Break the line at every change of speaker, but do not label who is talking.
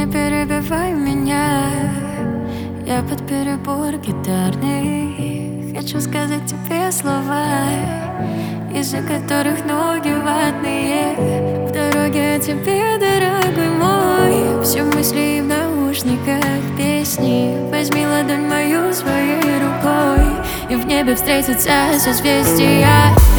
перебивай меня, я под перебор гитарный. Хочу сказать тебе слова, из-за которых ноги ватные. В дороге о тебе, дорогой мой, все мысли в наушниках, песни. Возьми ладонь мою своей рукой, и в небе встретятся созвездия.